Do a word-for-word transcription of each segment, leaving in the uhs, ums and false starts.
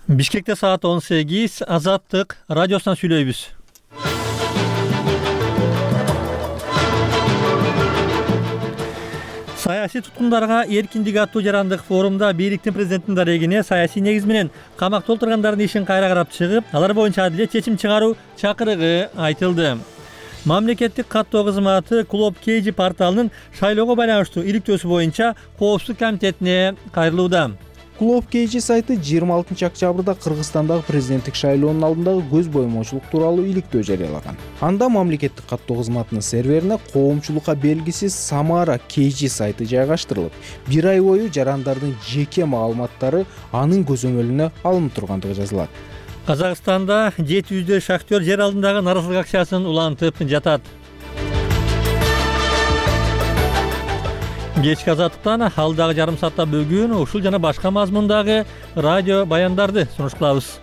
Бишкекте саат он сегиз, Азаттык радиосунан сүйлөйбүз. Саясий туткундарга эркиндик аттуу жарандык форумда бийликтин президенттин дарегине саясий негиз менен камакта отургандардын ишин кайра карап чыгып, алар боюнча адилет чечим чыгаруу чакырыгы айтылды. Мамлекеттик каттоо кызматы Клуб Кейжи порталынын шайлоого байланыштуу иликтөөсү боюнча коопсуздук комитетине кайрылууда. Клуб Кейжи сайты жыйырма алтынчы октябрда Кыргызстандагы президенттик шайлоонун алдындагы көз боймоочулук тууралуу иликтөө жарыялаган. Анда мамлекеттик каттоо кызматынын серверине коомчулукка белгисиз Самара Кейжи сайты жайгаштырылып, бир ай бою жарандардын жеке маалыматтары анын көзөмөлүнө алынып тургандыгы жазылат. Казакстанда жети жүздөй шахтер жер алдындагы нааразылык акциясын улантып жатат. Кечки Азаттыктан алдагы жарым саатта бүгүн ушул жана башка мазмундагы радио баяндарды сунуш кылабыз.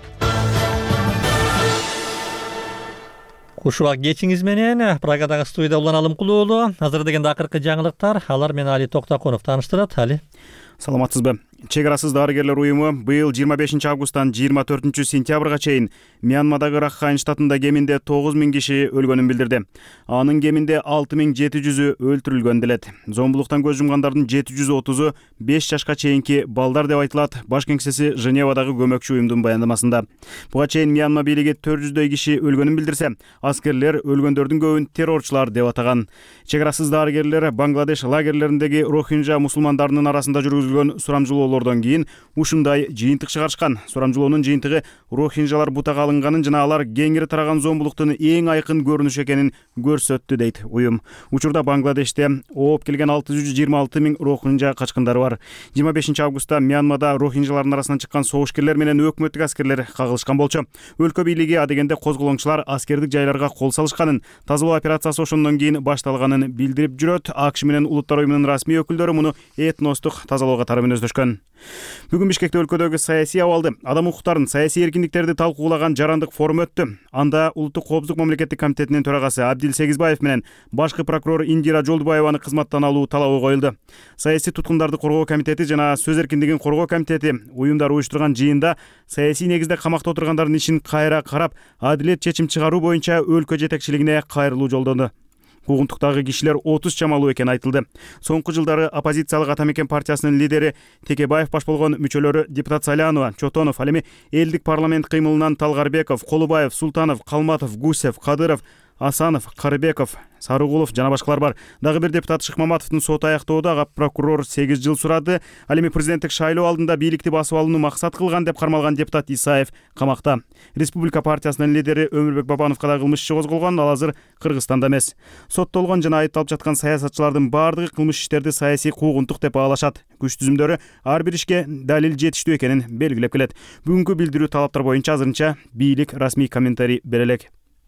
Куш убак кечиңиз менен Прагадагы студияда Улан Алымкулуу уулу. Азыр дегенде акыркы жаңылыктар, алар менен Али Токтоконов тааныштырат. Али. Саламатсызбы? Чек арасыз дарыгерлер уюму быйыл жыйырма бешинчи августтан жыйырма төртүнчү сентябрга чейин Мьянмадагы Ракхайн штатында кеминде тогуз миң киши өлгөнүн билдирди. Анын кеминде алты миң жети жүзү өлтүрүлгөн делет. Зомбулуктан көз жумгандардын жети жүз отузу беш жашка чейинки балдар деп айтылат Баш кеңсеси Женевадагы көмөкчү уюмдун баяндамасында. Буга чейин Мьянма бийлиги төрт жүздөй киши өлгөнүн билдирсе, аскерлер өлгөндөрдүн көбүн террорчулар деп атаган. Чек арасыз дарыгерлер Бангладеш лагерлериндеги рохинжа мусулмандарынын арасында жүргүзүлгөн сурамжылоолордон кийин ушундай жыйынтык чыгарышкан. Сурамжылоонун жыйынтыгы рохинжалар бутага алынганын жана алар кеңири тараган зомбулуктун эң айкын көрүнүшү экенин көрсөттү дейт уюм. Учурда Бангладеште ооп келген алты жүз жыйырма алты миң рохинжа качкындары бар. жыйырма бешинчи августта Мьянмада рохинжалардын арасынан чыккан согушкерлер менен өкмөттүк аскерлер кагылышкан болчу. Өлкө бийлиги адегенде козголоңчулар аскердик жайларга кол салышканын, тазалоо операциясы ошондон кийин башталганын билдирип жүрөт. АКШ менен Улуттар уюмунун расмий өкүлдөрү муну этностук тазалоо катары мүнөздөшкөн. Бүгүн Бишкекте өлкөдөгү саясий абалды, адам укуктарын, саясий эркиндиктерди талкуулаган жарандык форум өттү. Анда Улуттук коопсуздук мамлекеттик комитетинин төрагасы Абдил Сегизбаев менен башкы прокурор Индира Жолдубаеваны кызматтан алуу талабы коюлду. Саясий туткундарды коргоо комитети жана сөз эркиндигин коргоо комитети уюмдар уюштурган жыйында саясий негизде камакта отургандардын ишин кайра карап, адилет чечим чыгаруу боюнча өлкө жетекчилигине кайрылуу жолдоду. Куугунтуктагы кишилер отуз чамалуу экени айтылды. Соңку жылдары оппозициялык Атамекен партиясынын лидери Текебаев баш болгон мүчөлөрү депутат Салянова, Чотонов, ал эми элдик парламент кыймылынан Талгарбеков, Колубаев, Султанов, Калматов, Гусев, Кадыров, Асанов, Карыбеков, Сарыгулов жана башкалар бар. Дагы бир депутат Шыкмаматовдун сот аяктоодо ага прокурор сегиз жыл сурады. Ал эми президенттик шайлоо алдында бийликти басып алууну максат кылган деп кармалган депутат Исаев камакта. Республика партиясынын лидери Өмүрбек Бабановго да кылмыш иши козголгон, ал азыр Кыргызстанда эмес. Соттолгон жана айыпталып жаткан саясатчылардын баардыгы кылмыш иштерди саясий куугунтук деп баалашат. Күч түзүмдөрү ар бир ишке далил жетиштүү экенин белгилеп келет. Бүгүнкү билдирүү талаптар боюнча азырынча бийлик расмий комментарий бере элек.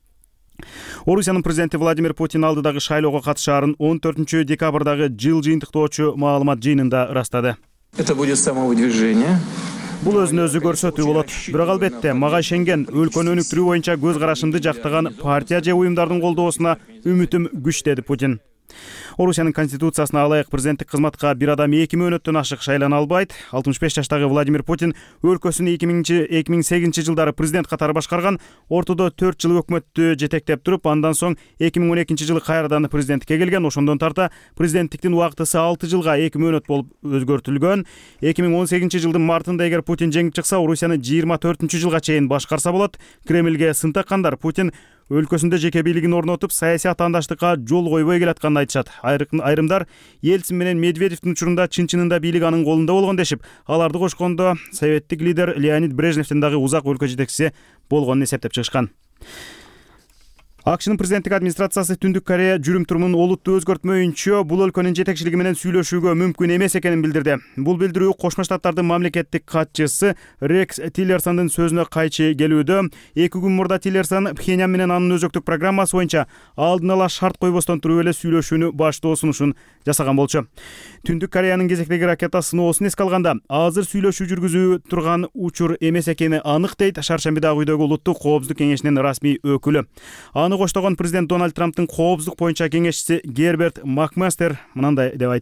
Орусиянын президенти Владимир Путин алдыдагы шайлоого катышаарын он төртүнчү декабрдагы жыл жыйынтыктоочу маалымат жыйынында ырастады. Это будет самовыдвижение. Бул өзүнө өзү көрсөтүү болот. Бирок албетте мага ишенген, өлкөнү өнүктүрүү боюнча көз карашымды жактаган партия же уюмдардын колдоосуна үмүтүм күч, деди Путин. Орусиянын конституциясына ылайык президенттик кызматка бир адам эки мөөнөттөн ашык шайлана албайт. алтымыш беш жаштагы Владимир Путин өлкөсүн эки миң сегизинчи жылдары президент катары башкарган, ортодо төрт жыл өкмөттү жетектеп туруп, андан соң эки миң он экинчи жылы кайрадан президенттикке келген. Ошондон тарта президенттиктин убактысы алты жылга эки мөөнөт болуп өзгөртүлгөн. эки миң он сегизинчи жылдын мартында эгер Путин жеңип чыкса, Орусияны жыйырма төртүнчү жылга чейин башкарса болот. Кремльге сын таккандар Путин өлкөсүндө жеке бийлигин орнотуп, саясий атаандаштыкка жол койбой келатканын айтышат. Айрымдар Ельцин менен Медведевдин учурунда чын-чынында бийлик анын колунда болгон дешип, аларды кошкондо советтик лидер Леонид Брежневдин дагы узак өлкө жетекчиси болгонун эсептеп чыгышкан. АКШнын президенттик администрациясы Түндүк Корея жүрүм-турумун олуттуу өзгөртмөйүнчө бул өлкөнүн жетекчилиги менен сүйлөшүүгө мүмкүн эмес экенин билдирди. Бул билдирүү Кошмо Штаттардын мамлекеттик катчысы Рекс Тиллерсондун сөзүнө кайчы келүүдө. Эки күн мурда Тиллерсон Пхеньян менен анын өзөктүк программасы боюнча алдын ала шарт койбостон туруп эле сүйлөшүүнү баштоо сунушун жасаган болчу. Түндүк Кореянын кезектеги ракета сыноосун эске алганда, азыр сүйлөшүү жүргүзүү турган учур эмес экени анык, дейт Шаршембидагы үйдөгү Улуттук коопсуздук кеңешинин расмий өкүлү. Аны коштогон президент Дональд Трамптын коопсуздук боюнча кеңешчиси Герберт Макмастер мынандай деп айтты.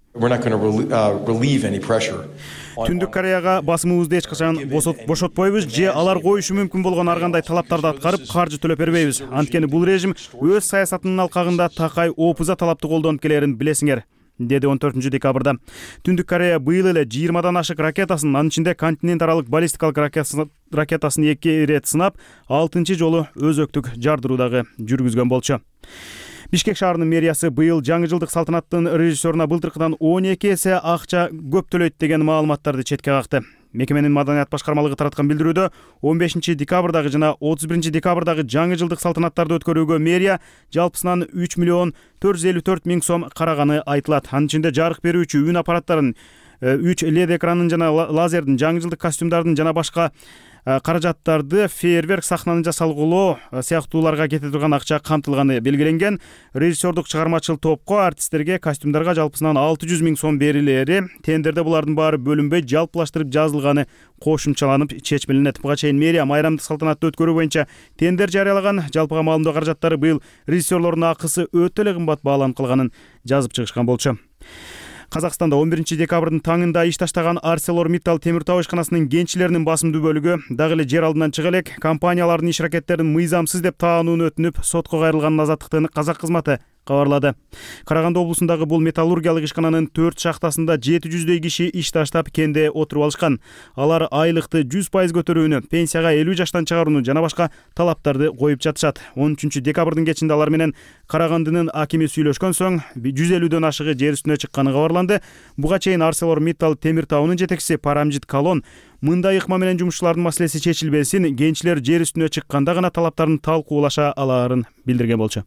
We're not going to rel- uh, relieve any pressure. Түндүк Кореяга басымыбызды эч качан бошотпойбуз же алар коюшу мүмкүн болгон ар кандай талаптарды аткарып каржы төлөп бербейбиз. Анткени бул режим өз саясатынын алкагында такай опуза талапты колдонуп келерин билесиңер, деди он төртүнчү декабрда. Түндүк Корея быйыл эле жыйырмадан ашык ракетасын, анын ичинде континент аралык баллистикалык ракетасын эки ирет сынап, алтынчы жолу өзөктүк жардыруу дагы жүргүзгөн болчу. Бишкек шаарынын мэриясы быйыл жаңы жылдык салтанаттын режиссеруна былтыркыдан он эки эсе акча көп төлөйт деген маалыматтарды четке какты. Мекеменин маданият башкармалыгы тараткан билдирүүдө он бешинчи декабрдагы жана отуз биринчи декабрдагы жаңы жылдык салтанаттарды өткөрүүгө мэрия жалпысынан үч миллион төрт жүз элүү төрт миң сом караганы айтылат. Анын ичинде жарык берүүчү үн аппараттарын, үч лед экранын жана лазердин, жаңы жылдык костюмдардын жана башка каражаттарды, фейерверк сахнаны жасалгылоо сыяктууларга кете турган акча камтылганы белгиленген. Режиссердук чыгармачыл топко, артисттерге, костюмдарга жалпысынан алты жүз миң сом берилери, тендерде булардын баары бөлүнбөй жалпылаштырып жазылганы кошумчаланып чечмеленет. Буга чейин мэрия майрамдык салтанатты өткөрүү боюнча тендер жарыялаган. Жалпыга маалымдоо каражаттары быйыл режиссерлордун акысы өтө эле кымбат бааланып калганын жазып чыгышкан болчу. Казакстанда он биринчи декабрдын таңында иш таштаган ArcelorMittal темир тау ишканасынын кенчилеринин басымдуу бөлүгү дагы эле жер алдынан чыга элек. Компаниялардын иш аракеттерин мыйзамсыз деп таанууну өтүнүп, сотко кайрылганын азаттыктын казак кызматы кабарлады. Караганды облусундагы бул металлургиялык ишкананын төрт шахтасында жети жүздөй киши иш таштап кенде отуруп алышкан. Алар айлыкты жүз пайыз көтөрүүнү, пенсияга элүү жаштан чыгарууну жана башка талаптарды коюп жатышат. он үчүнчү декабрдын кечинде алар менен Карагандынын акими сүйлөшкөн соң жүз элүүдөн ашыгы жер үстүнө чыкканы кабарланды. Буга чейин ArcelorMittal темир таунун жетекчиси Парамжит Калон мындай ыкма менен жумушчулардын маселеси чечилбесин, кенчилер жер үстүнө чыкканда гана талаптарын талкуулаша алаарын билдирген болчу.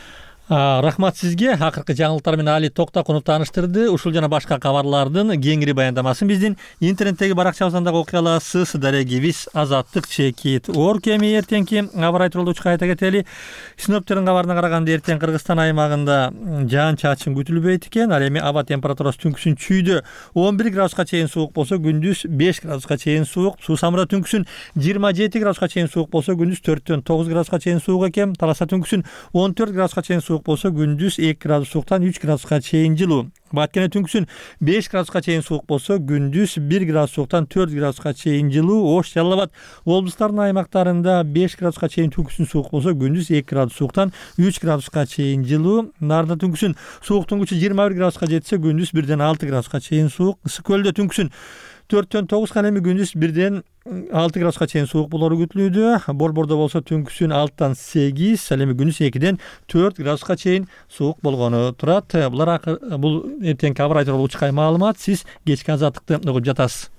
Рахмат сизге. Акыркы жаңылыктар менен Али Токтакунов тааныштырды. Ушул жана башка кабарлардын кеңири баяндамасын биздин интернеттеги баракчабыздагы окуяларсыз дарегибиз Азаттык Чекит. Оор кеми эртеңки аба ырайы тууралуу чыкайта кетели. Синоптиктердин кабарына караганда эртең Кыргызстан аймагында жаан чачын күтүлбөйт экен. Ал эми аба температурасы түнкүсүн чүйдө он бир градуска чейин суук болсо, күндүз беш градуска чейин суук. Суусамырда түнкүсүн жыйырма жети градуска чейин суук болсо, күндүз төрттөн тогуз градуска чейин суук экен. Таласа түнкүсүн он төрт градуска чейин суук болсо, күндүз эки градус сууктан үч градуска чейин жылуу. Баткене түнкүсүн беш градуска чейин суук болсо, күндүз бир градус сууктан төрт градуска чейин жылуу. Ош, Жалал Абад облустарынын аймактарында беш градуска чейин түнкүсүн суук болсо, күндүз эки градус сууктан үч градуска чейин жылуу. Нарда түнкүсүн сууктун күчү жыйырма бир градуска жетсе, күндүз бирден алты градуска чейин суук. Ысык көлдө түнкүсүн төрттөн тогузга, эми күндүз бирден алты градуска чейин суук болору күтүлүүдө. Борбордо болсо түнкүсүн алтыдан сегиз, ал эми күндүз экиден төрт градуска чейин суук болгону турат. Булар бул эртеңки аба ырайы тууралуу учкай маалымат. Сиз кечки Азаттыкты угуп жатасыз.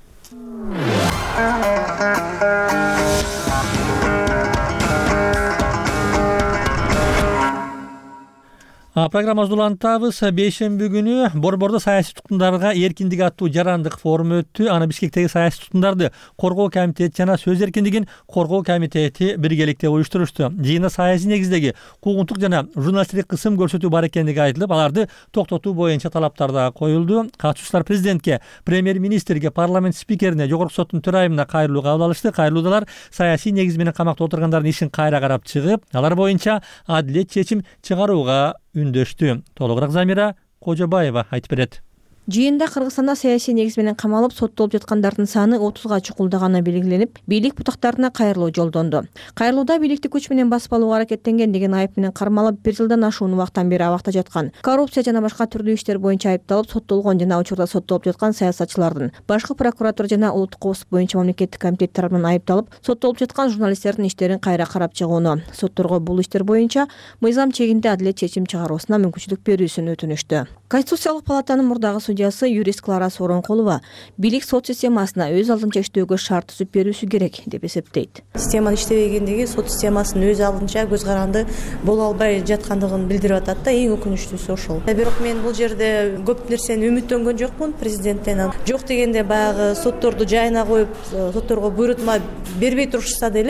Программабызды улантабыз. Бейшемби күнү Борбордо саясий туткундарга эркиндик аттуу жарандык форуму өттү. Аны Бишкектеги саясий туткундарды коргоо комитети жана сөз эркиндигин коргоо комитети биргеликте уюштурушту. Жыйында саясий негиздеги куугунтук жана журналисттик кысым көрсөтүү бар экендиги айтылып, аларды токтотуу боюнча талаптар да коюлду. Катышуучулар президентке, премьер-министрге, парламент спикерине, жогорку соттун төрайымына кайрылуу кабыл алышты. Кайрылуудалар саясий негиз менен камакта отургандардын ишин кайра карап чыгып, алар боюнча адилет чечим чыгарууга үндөштү. Толугураак Замира Кожобаева айтып берет. Жыйында Кыргызстанда саясий негиз менен камалып соттолуп жаткандардын саны отузга чукулдаганы белгиленип, бийлик бутактарына кайрылуу жолдонду. Кайрылууда бийликти күч менен басып алууга аракеттенген деген айып менен кармалып, бир жылдан ашуун убакыттан бери абакта жаткан, коррупция жана башка түрдүү иштер боюнча айыпталып соттолгон жана учурда соттолуп жаткан саясатчылардын, башкы прокуратура жана улуттук коопсуздук боюнча мамлекеттик комитет тарабынан айыпталып соттолуп жаткан журналисттердин иштерин кайра карап чыгууну, сотторго бул иштер боюнча мыйзам чегинде адилет чечим чыгаруусуна мүмкүнчүлүк берүүсүн өтүнүштү. Конституциялык палатанын мурдагы судьясы юрист Клара Сооронкулова бийлик сот системасына өз алдынча иштөөгө шарт түзүп берүүсү керек деп эсептейт. Системаны иштебегендиги сот системасын өз алдынча көз каранды боло албай жаткандыгын билдирип атат да, эң өкүнүчтүүсү ошол. Бирок мен бул жерде көп нерсени үмүттөнгөн жокмун президенттен. Жок дегенде баягы сотторду жайына коюп, сотторго буйрутма бербей турушса деле,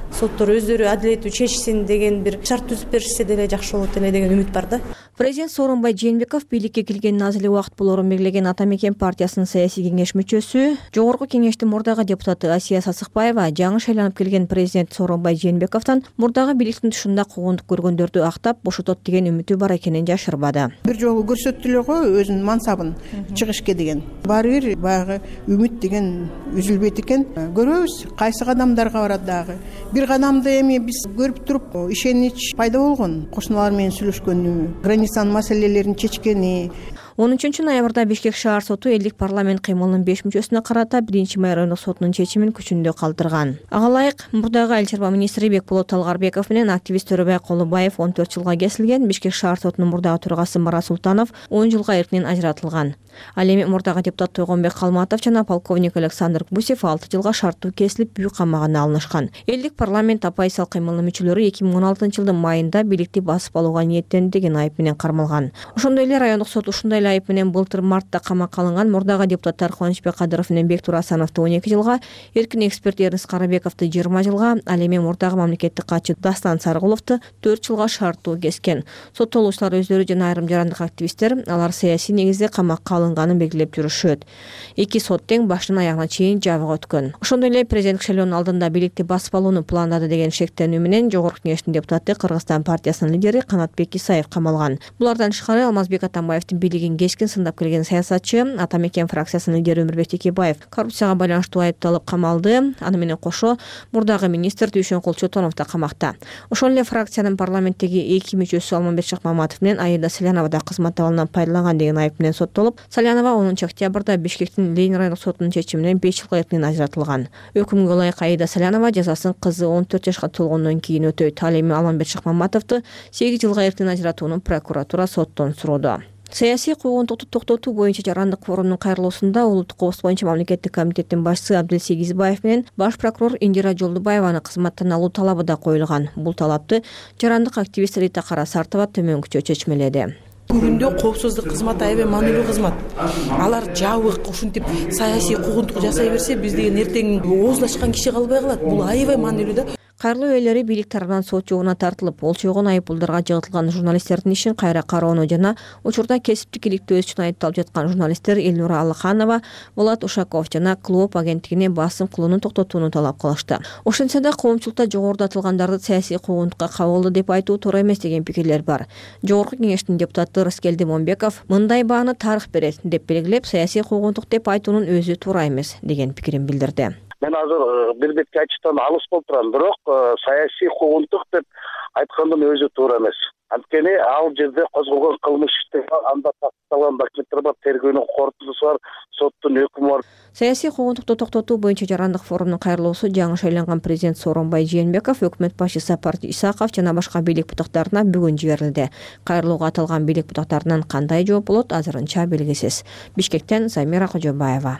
соттор өздөрү адилеттүү чечсин деген бир шарт түзүп беришсе деле жакшы болот эле деген үмүт бар да. Президент Сооронбай Жээнбеков бийликке келгенин аз эле убакыт болорун белгилеген Ата Мекен партиясынын саясий кеңеш мүчөсү, Жогорку кеңештин мурдагы депутаты Асия Сасыкбаева жаңы шайланып келген президент Сооронбай Жээнбековдон мурдагы бийликтин тушунда куугунтук көргөндөрдү актап бошотот деген үмүтү бар экенин жашырбады. Бир жолу көрсөттү эле го өзүнүн мансабын чыгышка деген. Баары бир баягы үмүт деген үзүлбөйт экен. Көрөбүз кайсы кадамдарга барат дагы. Бир кадамды эми биз көрүп туруп ишенич пайда болгон. Кошуналар менен сүйлөшкөнү, границанын маселелерин чечкени. он үчүнчү ноябрда Бишкек шаар соту элдик парламент кыймылынын беш мүчөсүнө карата биринчи май райондук сотунун чечимин күчүндө калтырган. Ага ылайык мурдагы Айыл чарба министри Бекболот Талгарбеков менен активист Төрөбай Колубаев он төрт жылга кесилген. Бишкек шаар сотунун мурдагы төрагасы Марат Султанов он жылга эркинен ажыратылган. Ал эми мурдагы депутат Тойгонбек Калматов жана полковник Александр Гусев алты жылга шарттуу кесилип бүү камагына алынышкан. Элдик парламент оппозициялык кыймылынын мүчөлөрү эки миң он алтынчы жылдын майында бийликти басып алууга ниеттенди деген айып менен кармалган. Ошондой эле райондук сот ушундай эле айып менен былтыр мартта камакка алынган мурдагы депутаттар Кубанычбек Кадыров менен Бектур Асановду он эки жылга, эркин эксперт Эрнис Карабековду жыйырма жылга, ал эми мурдагы мамлекеттик катчы Дастан Сарыгуловду төрт жылга шарттуу кескен. Соттолуучулар өздөрү жана айрым жарандык активисттер алар саясий негизде камакка алынганын белгилеп жүрүшөт. Эки сот тең башынан аягына чейин жабык өткөн. Ошондой эле президенттик шайлоонун алдында бийликти басып алууну пландады деген шектенүү менен Жогорку кеңештин депутаты Кыргызстан партиясынын лидери Канатбек Исаев камалган. Булардан тышкары Алмазбек Атамбаевдин бийлигин кескин сындап келген саясатчы Ата Мекен фракциясынын лидери Өмүрбек Текебаев коррупцияга байланыштуу айыпталып камалды. Аны менен кошо мурдагы министр Дүйшөнкул Чотонов да камакта. Ошол эле фракциянын парламенттеги эки мүчөсү Алмамбет Шакмаматов менен Аида Салянова да кызмат абалынан пайдаланган деген айып менен соттолуп, Салянова онунчу октябрда Бишкектин Ленин райондук сотунун чечими менен беш жылга эркинен ажыратылган. Өкүмгө ылайык Аида Салянова жазасын кызы он төрт жашка толгондон кийин өтөйт. Ал эми Алмамбет Шакмаматовду сегиз жылга эркинен ажыратууну прокуратура соттон суроодо. Саясий куугунтукту токтотуу боюнча жарандык форумдун кайрылуусунда улуттук кооз боюнча мамлекеттик комитеттин башчысы Абдилсегизбаев менен баш прокурор Индира Жолдубаеваны кызматтан алуу талабы да коюлган. Бул талапты жарандык активист Рита Карасартова төмөнкүчө чечмеледи. Бүгүндө коопсуздук кызматы аябай маанилүү кызмат. Алар жабык ушинтип саясий куугунтук жасай берсе, биз деген эртең ооздашкан киши калбай калат. Бул аябай маанилүү да. Кайрылуу ээлери бийлик тарабынан сот жогуна тартылып, болчойгон айыппулдарга жыгытылган журналисттердин ишин кайра кароону жана учурда кесиптик иликтөө үчүн айыпталып жаткан журналисттер Элнура Алыканова, Болот Ушаков жана Клооп агенттигине басым кылууну токтотууну талап кылышты. Ошентсе да коомчулукта жогоруда атылгандарды саясий куугунтукка кабылды деп айтуу туура эмес деген пикирлер бар. Жогорку кеңештин депутаты Рыскелди Момбеков мындай бааны тарых берет деп белгилеп, саясий куугунтук деп айтуунун өзү туура эмес деген пикирин билдирди. Мен азыр бир бетке айтыштан алыс болуп турам, бирок саясий куугунтук деп айткандын өзү туура эмес. Анткени ал жерде козголгон кылмыш анда такталган документтер бар, тергөөнүн корутундусу бар, соттун өкүмү бар. Саясий куугунтукту токтотуу боюнча жарандык форумдун кайрылуусу жаңы шайланган президент Сооронбай Жээнбеков, өкмөт башчысы Сапар Исаков жана башка бийлик бутактарына бүгүн жиберилди. Кайрылууга аталган бийлик бутактарынан кандай жооп болот азырынча белгисиз. Бишкектен Замира Кожобаева.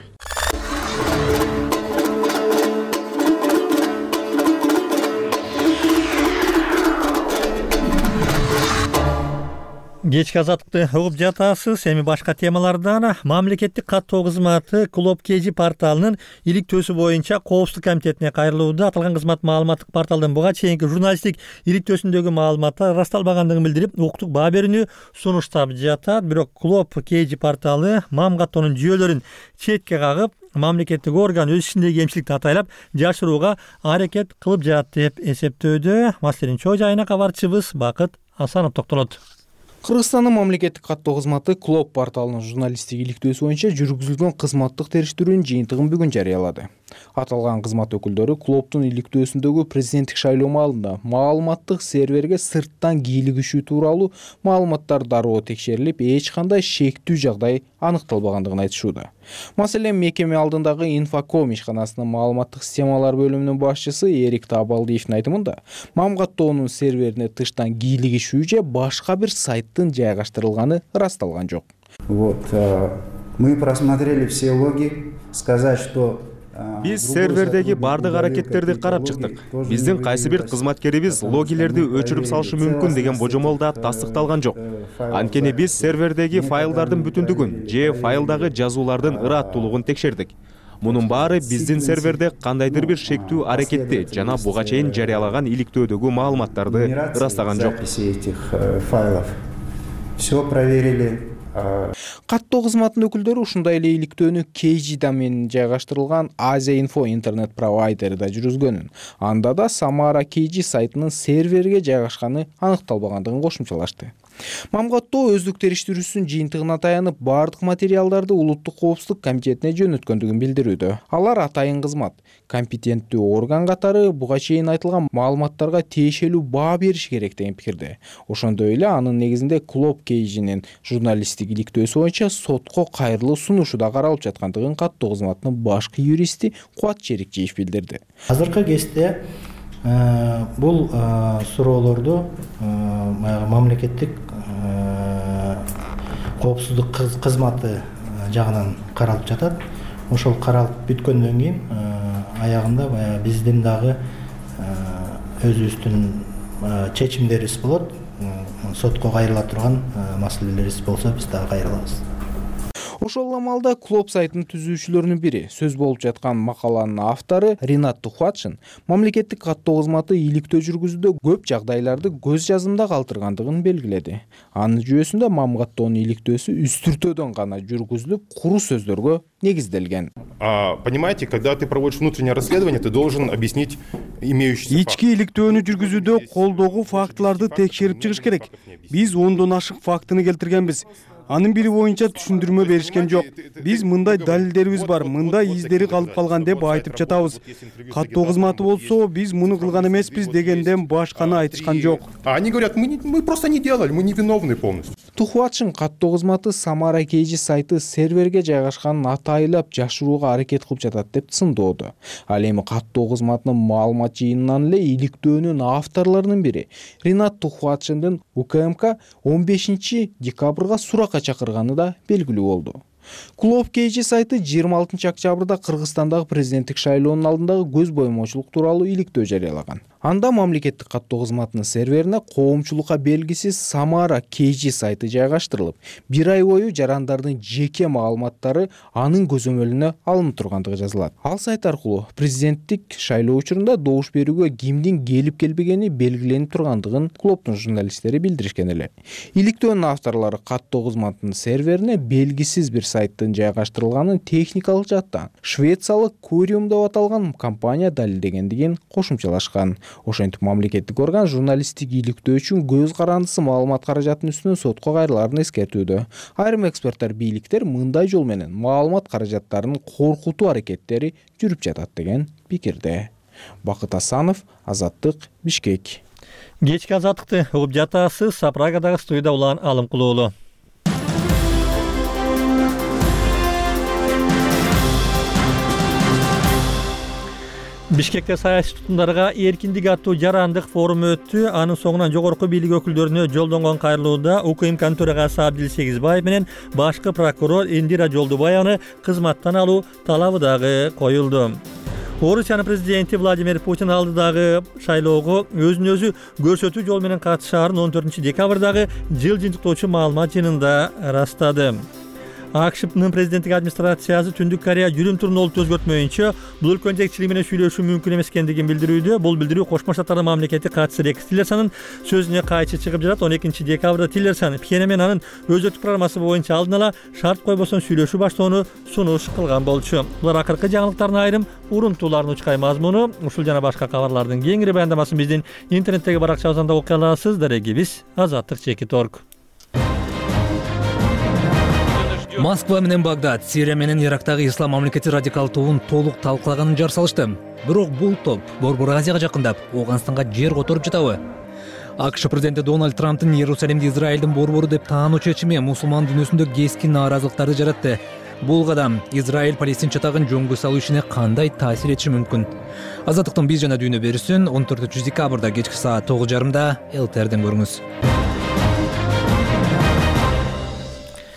Кечки азаттыкты угуп жатасыз. Эми башка темалардан мамлекеттик каттоо кызматы Клооп КЖ порталынын иликтөөсү боюнча коопсуздук комитетине кайрылууда. Аталган кызмат маалыматтык порталдын буга чейинки журналисттик иликтөөсүндөгү маалыматтар ырасталбагандыгын билдирип, укуктук баа берүүнү сунуштап жатат. Бирок Клооп КЖ порталы мам каттоонун жүйөлөрүн четке кагып, мамлекеттик орган өз ишиндеги кемчиликти атайлап жашырууга аракет кылып жатат деп эсептөөдө. Маселенин чоо жайына кабарчыбыз Бакыт Асанов токтолот. Кыргызстандын мамлекеттик каттоо кызматы Клооп порталынын журналисттик иликтөөсү боюнча жүргүзүлгөн кызматтык териштирүүнүн жыйынтыгын бүгүн жарыялады. Аталган кызмат өкүлдөрү Клооптун иликтөөсүндөгү президенттик шайлоо маалында маалыматтык серверге сырттан кийлигишүү тууралуу маалыматтар дароо текшерилип, эч кандай шектүү жагдай аныкталбагандыгын айтышууда. Маселен, мекеме алдындагы Инфоком ишканасынын маалыматтык системалар бөлүмүнүн башчысы Эрик Табалдиевдин айтымында, мам каттоонун серверине тыштан кийлигишүү же башка бир сайттын жайгаштырылганы ырасталган жок. Вот, мы просмотрели все логи, сказать, что Биз сервердеги бардык аракеттерди карап чыктык. Биздин кайсы бир кызматкерибиз логилерди өчүрүп салышы мүмкүн деген божомол да тастыкталган жок. Анткени биз сервердеги файлдардын бүтүндүгүн же файлдагы жазуулардын ыраттуулугун текшердик. Мунун баары биздин серверде кандайдыр бир шектүү аракетти жана буга чейин жарыялаган иликтөөдөгү маалыматтарды ырастаган жок. Все проверили. Каттоо кызматынын өкүлдөрү ушундай эле иликтөөнү Кейжи доменин жайгаштырылган Азия Инфо интернет провайдерде жүргүзгөнүн, анда да Самара Кейжи сайтынын серверге жайгашканы аныкталбагандыгын кошумчалашты. Мамгаттоо өздүк териштирүүсүнүн жыйынтыгына таянып, бардык материалдарды Улуттук коопсуздук комитетине жөнөткөндүгүн билдирүүдө. Алар атайын кызмат, компетенттүү орган катары буга чейин айтылган маалыматтарга тиешелүү баа бериш керек деген пикирде. Ошондой эле анын негизинде Клоп Кейжинин журналисттик иликтөөсү боюнча сотко кайрылуу сунушу да каралып жаткандыгын каттоо кызматынын башкы юристи Кубат Черикчиев билдирди. Азыркы кезде бул суроолорду мамлекеттик коопсуздук кызматы жагынан каралып жатат. Ошол каралып бүткөндөн кийин аягында биздин дагы өзүбүздүн чечимдерибиз болот. Сотко кайрыла турган маселелерибиз болсо биз дагы кайрылабыз. Ошол амалда Клоп сайтынын түзүүчүлөрүнүн бири, сөз болуп жаткан макаланын автору Ринат Тухватшин мамлекеттик каттоо кызматы иликтөө жүргүзүүдө көп жагдайларды көз жазымда калтыргандыгын белгиледи. Анын жүйөсүндө мамгаттоонун иликтөөсү үстүртөдөн гана жүргүзүлүп, куру сөздөргө негизделген. Понимаете, когда ты проводишь внутреннее расследование, ты должен объяснить имеющиеся факты. Ички иликтөөнү жүргүзүүдө колдогу фактыларды текшерип чыгыш керек. Биз ондон ашык фактыны келтиргенбиз. Анын бири боюнча түшүндүрмө беришкен жок. Биз мындай далилдерибиз бар, мындай издери калып калган деп айтып жатабыз. Каттоо кызматы болсо, биз муну кылган эмеспиз дегенден башканы айтышкан жок. Они говорят, мы, не, мы просто не делали, мы не виновны полностью. Тухватшин каттоо кызматы Самара Кейжи сайты серверге жайгашканын атайылап жашырууга аракет кылып жатат деп сындоодо. Ал эми каттоо кызматынын маалымат жыйынынан эле иликтөөнүн авторлорунун бири Ринат Тухватшиндин УКМК он бешинчи декабрга суракка чакырганы да белгилүү болду. Клоп Кейжи сайты жыйырма алтынчы октябрда Кыргызстандагы президенттик шайлоонун алдындагы көз боймоочулук тууралуу иликтөө жарыялаган. Анда мамлекеттик каттоо кызматынын серверине коомчулукка белгисиз Самара Кейжи сайты жайгаштырылып, бир ай бою жарандардын жеке маалыматтары анын көзөмөлүнө алынып тургандыгы жазылат. Ал сайт аркылуу президенттик шайлоо учурунда добуш берүүгө кимдин келип келбегени белгиленип тургандыгын Клоптун журналисттери билдиришкен эле. Иликтөөнүн авторлору каттоо кызматынын серверине белгисиз бир сайттын жайгаштырылганын техникалык жаттан швециялык Куриум деп аталган компания далилдегендигин кошумчалашкан. Ошентип мамлекеттик орган журналисттик иликтөө үчүн көз карандысы маалымат каражатынын үстүнөн сотко кайрылаарын эскертүүдө. Айрым эксперттер бийликтер мындай жол менен маалымат каражаттарын коркутуу аракеттери жүрүп жатат деген пикирде. Бакыт Асанов, Азаттык, Бишкек. Кечки азаттыкты угуп жатасыз. Прагадагы студияда улан Алым Кулуулу. Бишкекте саясий тутумдарга эркиндик аттуу жарандык форуму өттү. Анын соңунан жогорку бийлик өкүлдөрүнө жолдонгон кайрылууда УКМКнын төрагасы Абдил Сегизбаев менен башкы прокурор Индира Жолдубаеваны кызматтан алуу талабы дагы коюлду. Орусиянын президенти Владимир Путин алдыдагы шайлоого өзүн өзү көрсөтүү жол менен катышаарын он төртүнчү декабрдагы жыл жыйынтыктоочу маалымат жыйынында ырастады. АКШнын президенттик администрациясы Түндүк Корея жүрүм турун олутту өзгөртмөйүнчө бул өлкөнүн жетекчилиги менен сүйлөшүү мүмкүн эмес экендигин билдирүүдө. Бул билдирүү Кошмо Штаттардын мамлекеттик катчысы Рекс Тиллерсонун сөзүнө кайчы чыгып жатат. он экинчи декабрда Тиллерсон Пхеньян анын өзөттүк программасы боюнча алдын ала шарт койбостон сүйлөшүү баштоону сунуш кылган болчу. Булар акыркы жаңылыктардын айрым урунтууларын учкай мазмуну. Ушул жана башка кабарлардын кеңири баяндамасын биздин интернеттеги баракчабыздан да окуй аласыз. Дарегибиз азаттык чекит точка орг. Москва менен Багдад Сирия менен Ирактагы ислам мамлекети радикал тобун толук талкылаганын жар салышты. Бирок бул топ Борбор Азияга жакындап, Афганстанга жер которуп жатабы? АКШ президенти Дональд Трамптын Иерусалимди Израилдин борбору деп таануу чечими мусулман дүйнөсүндө кескин нааразылыктарды жаратты. Бул кадам Израиль Палестин чатагын жөнгө салуу ишине кандай таасир этиши мүмкүн? Азаттыктын биз жана дүйнө берүүсүн он төртүнчү декабрда кечки саат тогуз жарымда эл тэ эрден көрүңүз.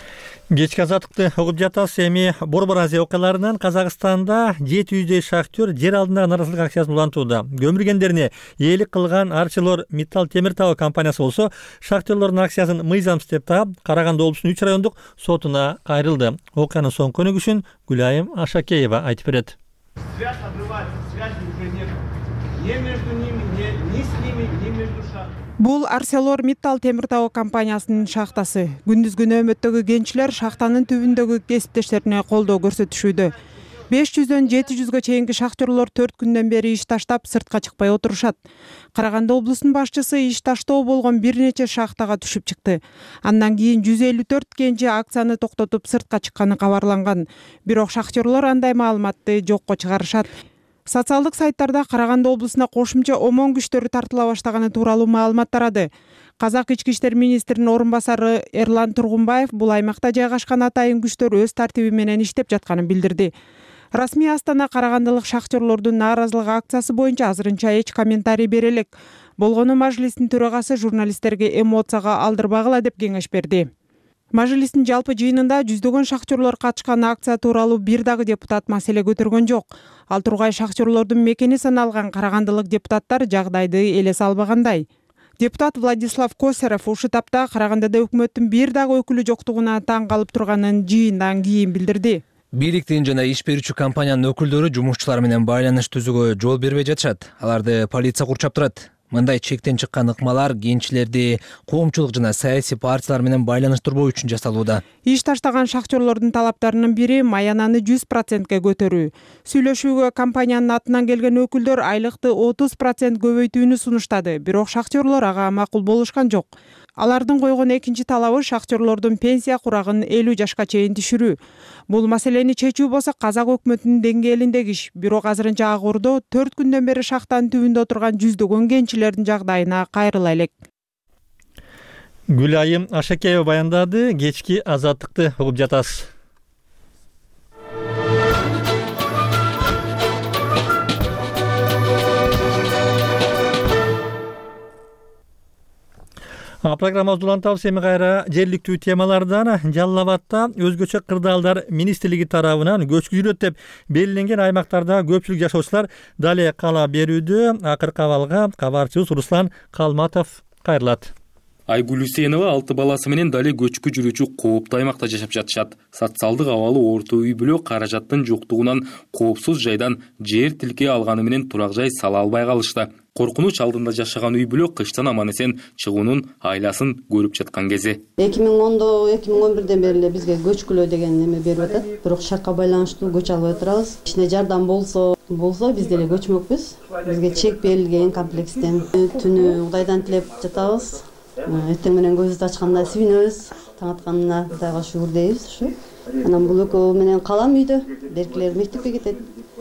Кечки азаттыкты угуп жатасыз. Эми Борбор Азия окуяларынан Казакстанда жети жүздөй шахтер жер алдындагы нааразычылык акциясын улантууда. Көмүлгендерине ээлик кылган Арчылор Металл темир табы компаниясы болсо, шахтерлордун акциясын мыйзамсыз деп таап, Караганды облусунун үч райондук сотуна кайрылды. Окуянын соң көнүгүшүн Гүлайым Ашакеева айтып берет. Связь обрывается, связи уже нет. Ни между ними, ни, ни с ними, ни между шахтами. Бул Арселор Металл темир табы компаниясынын шахтасы. Күндүз күнү өмөттөгү кенчилер шахтанын түбүндөгү кесиптештерине колдоо көрсөтүшүүдө. беш жүздөн жети жүзгө чейинки шахтерлор төрт күндөн бери иш таштап сыртка чыкпай отурушат. Караганды облусунун башчысы иш таштоо болгон бир нече шахтага түшүп чыкты. Андан кийин жүз элүү төрт кенчи акцияны токтотуп сыртка чыкканы кабарланган. Бирок шахтерлор андай маалыматты жокко чыгарышат. Социалдык сайттарда Караганды облусуна кошумча омон күчтөрү тартыла баштаганы тууралуу маалымат тарады. Казак ички иштер министринин орун басары Эрлан Тургунбаев бул аймакта жайгашкан атайын күчтөр өз тартиби менен иштеп жатканын билдирди. Расмий Астана Карагандылык шахтерлордун нааразылык акциясы боюнча азырынча эч комментарий бере элек. Болгону мажлистин төрагасы журналисттерге эмоцияга алдырбагыла деп кеңеш берди. Мажлистин жалпы жыйынында жүздөгөн шахтерлор катышкан акция тууралуу бир дагы депутат маселе көтөргөн жок. Ал тургай шахтерлордун мекени саналган карагандылык депутаттар жагдайды элесе албагандай. Депутат Владислав Косарев ушул тапта Карагандыда өкмөттүн бир дагы өкүлү жоктугуна таң калып турганын жыйындан кийин билдирди. Бийликтин жана иш берүүчү компаниянын өкүлдөрү жумушчулар менен байланыш түзүүгө жол бербей жатышат. Аларды полиция курчап турат. Мындай чектен чыккан ыкмалар кенчилерди коомчулук жана саясий партиялар менен байланыштырбоо үчүн жасалууда. Иш таштаган шахтерлордун талаптарынын бири маянаны жүз процентке көтөрүү. Сүйлөшүүгө компаниянын атынан келген өкүлдөр айлыкты отуз процент көбөйтүүнү сунуштады, бирок шахтерлор ага макул болушкан жок. Алардын койгон экинчи талабы шахтерлордун пенсия курагын элүү жашка чейин түшүрүү. Бул маселени чечүү болсо казак өкмөтүнүн деңгээлиндеги иш. Бирок азырынча ак ордо төрт күндөн бери шахтанын түбүндө отурган жүздөгөн кенчилердин жагдайына кайрыла элек. Гүлайым Ашакеева баяндады. Кечки азаттыкты угуп жатасыз. Программабызды улантабыз. Эми кайра жергиликтүү темалардан. Жалал Абадта өзгөчө кырдаалдар министрлиги тарабынан көчкү жүрөт деп белгиленген аймактарда көпчүлүк жашоочулар дале кала берүүдө. Акыркы абалга кабарчыбыз Руслан Калматов кайрылат. Айгүл Үсенова алты баласы менен дале көчкү жүрүүчү кооптуу аймакта жашап жатышат. Социалдык абалы орто үй бүлө каражаттын жоктугунан коопсуз жайдан жер тилке алганы менен турак жай сала албай калышты. Коркунуч алдында жашаган үй бүлө кыштан аман эсен чыгуунун айласын көрүп жаткан кези. эки миң ондо эки миң он бирден бери эле бизге көчкүлөө деген неме берип атат. Бирок шартка байланыштуу көчө албай турабыз. Кичине жардам болсо болсо биз деле көчмөкпүз. Бизге чек берилген комплекстен. Түнү Кудайдан тилеп жатабыз. Эртең менен көзүбүздү ачканда сүйүнөбүз. Таң атканына Кудайга шүгүр дейбиз ушу. Анан бул экөө менен калам үйдө. Беркилер мектепке кетет.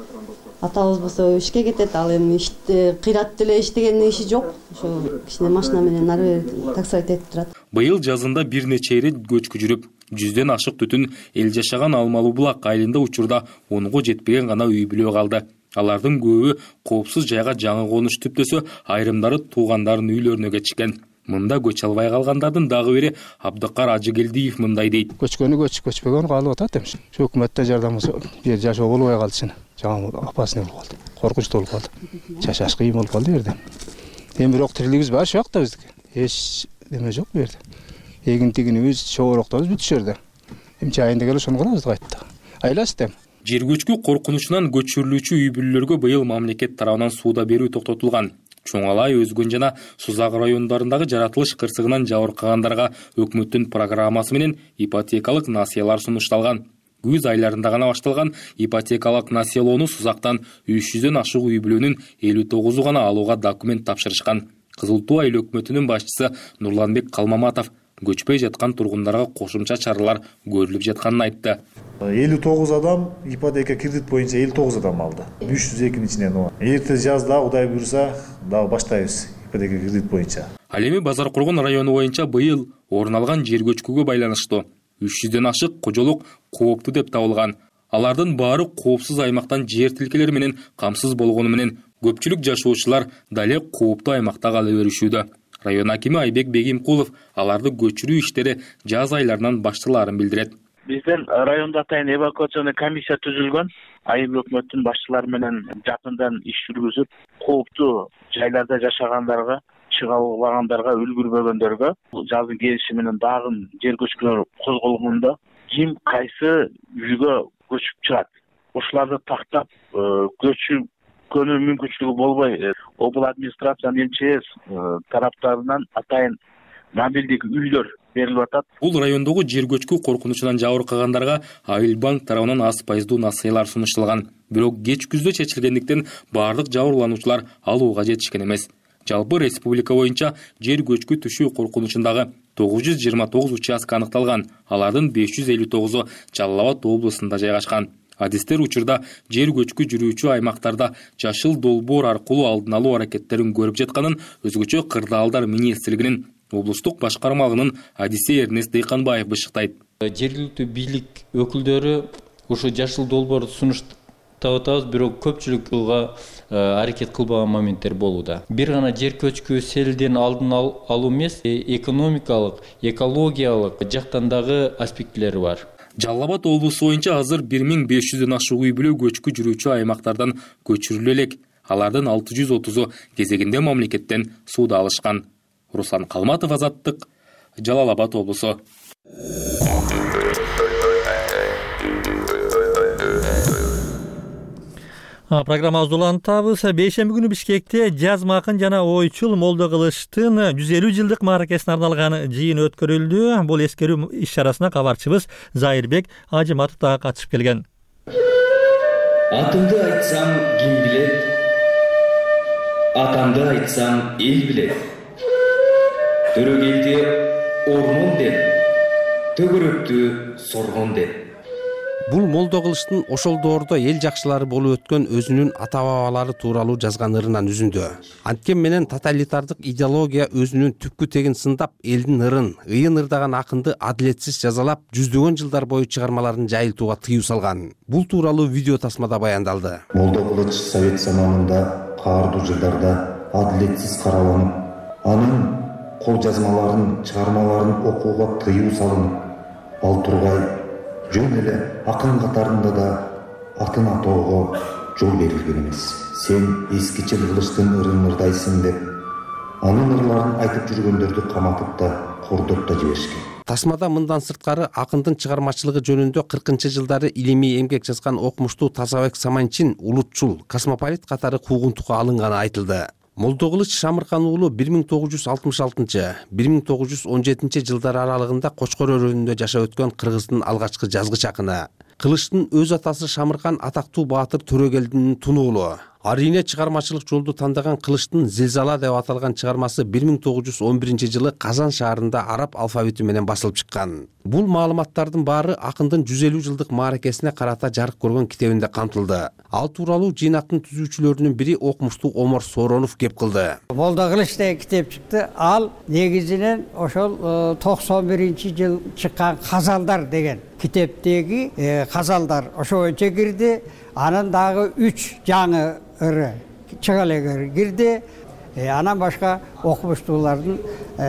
Атабыз болсо ишке кетет. Ал эми иште кыйрат деле иштегенин иши жок. Ошо кичине машина менен ары бери таксовать этип турат. Быйыл жазында бир нече ирет көчкү жүрүп, жүздөн ашык түтүн эл жашаган Алмалуу булак айылында учурда онго жетпеген гана үй бүлө калды. Алардын көбү коопсуз жайга жаңы конуш түптөсө, айрымдары туугандардын үйлөрүнө кетишкен. Мында көч албай калгандардын дагы бири Абдыкар Ажыгелдиев мындай дейт. Көчкөнү көч, көчпөгөнү калып атат эмиш. Ошо өкмөттө жардам болсо, бир жашоо болбой калды. Жаңы апасына болуп калды. Коркунучтуу болуп калды. Жашаш кыйын болуп калды жерде. Эми бирок тирилигибиз бар шакта биздики. Эч неме жок бу жерде. Эгинтигинибиз, чогороктобуз бүт жерде. Эми жайында келе ошону кылабыз кайтты. Айласты. Жер көчкү коркунучунан көчүрүлүүчү үй бүлөлөргө быйыл мамлекет тарабынан сууda берүү токтотулган. Чоңалай, Өзгөн жана Сузак райондорундагы жаратылыш кырсыгынан жабыркагандарга өкмөттүн программасы менен ипотекалык насыялар сунушталган. Күз айларында гана башталган ипотекалык насыялоону Сузактан үч жүздөн ашык үй бүлөнүн элүү тогузу гана алууга документ тапшырышкан. Кызыл Туу айыл өкмөтүнүн башчысы Нурланбек Калмаматов көчпөй жаткан тургундарга кошумча чаралар көрүлүп жатканын айтты. элүү тогуз адам ипотека кредит боюнча элүү тогуз адам алды. үч жүз экинин ичинен. Эрте жазда Кудай буйруса дагы баштайбыз ипотека кредит боюнча. Ал эми Базар Коргон району боюнча быйыл орун алган жер көчкүгө байланыштуу үч жүздөн ашык кожолук кооптуу деп табылган. Алардын баары коопсуз аймактан жер тилкелери менен камсыз болгону менен көпчүлүк жашоочулар дале кооптуу аймакта кала беришүүдө. Район акими Айбек Бегимкулов аларды көчүрүү иштери жаз айларынан башталарын билдирет. бизден райондо атайын эвакуационный комиссия түзүлгөн. Айыл өкмөттүн башчылары менен жакындан иш жүргүзүп, кооптуу жайларда жашагандарга, чыга албагандарга, үлгүрбөгөндөргө жаздын келиши менен дагы жер көчкүнөр козголгондо ким кайсы үйгө көчүп чыгат. Ошоларды тактап көчүккөнү мүмкүнчүлүгү болбой, обул администрациянын эм че эс тараптарынан атайын мобилдик үйлөр берилип атат. Бул райондогу жер көчкү коркунучунан жабыркагандарга Айыл банк тарабынан аз пайыздуу насыялар сунушталган. Бирок кеч күздө чечилгендиктен бардык жабырлануучулар алууга жетишкен эмес. Жалпы республика боюнча жер көчкү түшүү коркунучундагы тогуз жүз жыйырма тогуз участка аныкталган. Алардын беш жүз элүү тогузу Жалал Абад облусунда жайгашкан. Адистер учурда жер көчкү жүрүүчү аймактарда жашыл долбоор аркылуу алдын алуу аракеттерин көрүп жатканын өзгөчө кырдаалдар министрлигинин облустук башкармалыгынын адиси Эрнест Дыйканбаев бышыктайт. Жергиликтүү бийлик өкүлдөрү ушу жашыл долбоорду сунуштап атабыз, бирок көпчүлүк ылга аракет кылбаган моменттер болууда. Бир гана жер көчкү селден алдын алуу эмес, экономикалык, экологиялык жактан дагы аспектилери бар. Жалал Абад облусу боюнча азыр бир миң беш жүздөн ашук үй бүлө көчкү жүрүүчү аймактардан көчүрүлө элек. Алардын алты жүз отузу кезегинде мамлекеттен сууду алышкан. Руслан Калматов, Азаттык, Жалал Абад облусу. Программабызды улантабыз. Бейшемби күнү Бишкекте жазма акын жана ойчул Молдокылычтын жүз элүү жылдык мааракесине арналган жыйын өткөрүлдү. Бул эскерүү иш-чарасына кабарчыбыз Зайырбек Ажыматов дагы катышып келген. Атымды айтсам ким билет, атамды айтсам эл билет. Төрөгелди ормон деп, төгөрөктү соргон деп. Бул Молдокылычтын ошол доордо эл жакшылары болуп өткөн өзүнүн ата-бабалары тууралуу жазган ырынан үзүндү. Анткен менен тоталитардык идеология өзүнүн түпкү тегин сындап, элдин ырын, ыйын ырдаган акынды адилетсиз жазалап, жүздөгөн жылдар бою чыгармаларын жайылтууга тыюу салган. Бул тууралуу видео тасмада баяндалды. Молдокылыч совет заманында каардуу жылдарда адилетсиз караланып, анын кол жазмаларын, чыгармаларын окууга тыюу салынып, ал тургай жөн эле акын катарында да атын атоого жол берилген эмес. Сен эскиче кылычтын ырын ырдайсың деп, анын ырларын айтып жүргөндөрдү каматып да, кордоп да жиберишкен. Тасмада мындан сырткары акындын чыгармачылыгы жөнүндө кыркынчы жылдары илимий эмгек жазган окумуштуу Тазабек Саманчин улутчул, космополит катары куугунтукка алынганы айтылды. Молдокылыч Шамыркан уулу бир миң тогуз жүз алтымыш алтынчы — бир миң тогуз жүз он жетинчи жылдар аралыгында Кочкор өрөөнүндө жашап өткөн кыргыздын алгачкы жазгыч акыны. Кылычтын өз атасы Шамыркан атактуу баатыр Төрөгелдинин тунуулу. Арине чыгармачылык жолду тандаган Кылычтын Зилзала деп аталган чыгармасы бир миң тогуз жүз он биринчи жылы Казан шаарында араб алфавити менен басылып чыккан. Бул маалыматтардын баары акындын жүз элүү жылдык мааракесине карата жарык көргөн китебинде камтылды. Ал тууралуу жыйнактын түзүүчүлөрүнүн бири окумуштуу Омор Сооронов кеп кылды. Молдокылыч деген китеп чыкты. Ал негизинен ошол токсон биринчи жыл чыккан Казалдар деген китептеги Казалдар ошо боюнча кирди. Анын дагы үч жаңы ыры чыга эле кирди. Анан башка окумуштуулардын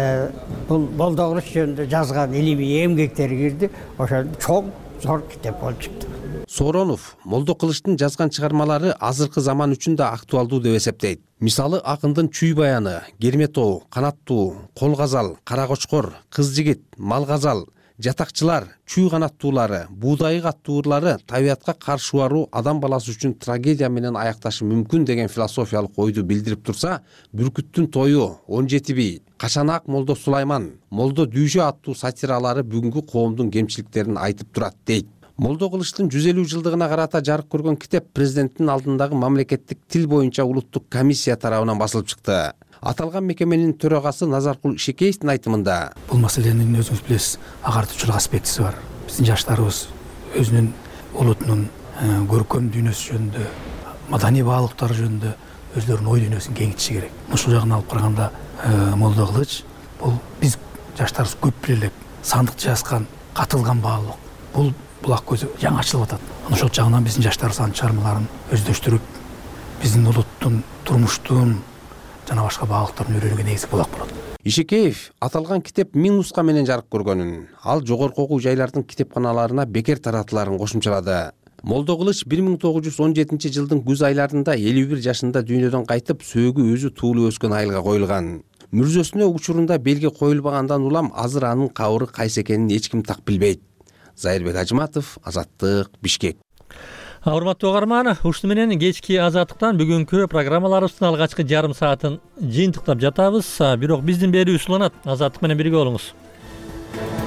бул Молдокылыч жөнүндө жазган илимий эмгектери кирди. Ошо чоң зор китеп болуп чыкты. Сооронов Молдокылычтын жазган чыгармалары азыркы заман үчүн да актуалдуу деп эсептейт. Мисалы акындын Чүй баяны, Керметоо, Канаттуу, Кол казал, Кара Кочкор, Кыз жигит, Мал казал, Жатакчылар, Чүй канаттуулары, Буудайы каттуурлары табиатка каршы баруу адам баласы үчүн трагедия менен аякташы мүмкүн деген философиялык ойду билдирип турса, Бүркүттүн тою, он жети бий, Кашанак Молдо Сулайман, Молдо Дүйжө аттуу сатиралары бүгүнкү коомдун кемчиликтерин айтып турат дейт. Молдокылычтын жүз элүү жылдыгына карата жарык көргөн китеп президенттин алдындагы мамлекеттик тил боюнча улуттук комиссия тарабынан басылып чыкты. Аталган мекеменин төрагасы Назаркул Шекеевдин айтымында, бул маселенин өзүңүз билесиз, агартуучулук аспектиси бар. Биздин жаштарыбыз өзүнүн улутунун көркөм дүйнөсү жөнүндө, маданий баалыктары жөнүндө өзлөрүнүн ой дүйнөсүн кеңейтиши керек. Ушул жагын алып караганда Молдокылыч бул биз жаштарыбыз көп биле элек сандыкча жазган, катылган баалык. Бул булак көзү жаңачылып атат. Ошол жагынан биздин жаштарыбыз анын чыгармаларын өздөштүрүп, биздин улуттун, турмуштун жана башка баалыктарын үйрөнүүгө негизи булак болот. Ишекеев аталган китеп миң нуска менен жарык көргөнүн, ал жогорку окуу жайлардын китепканаларына бекер таратыларын кошумчалады. Молдо Кылыч бир миң тогуз жүз он жетинчи жылдын күз айларында элүү бир жашында дүйнөдөн кайтып, сөөгү өзү туулуп өскөн айылга коюлган. Мүрзөсүнө учурунда белги коюлбагандан улам азыр анын кабыры кайсы экенин эч ким так билбейт. Зайырбек Ажыматов, Азаттык, Бишкек. Урматтуу угарман, ушуну менен кечки Азаттыктан бүгүнкү программаларыбыздын алгачкы жарым саатын жыйынтыктап жатабыз. Бирок биздин берүүбүз уланат. Азаттык менен бирге болуңуз.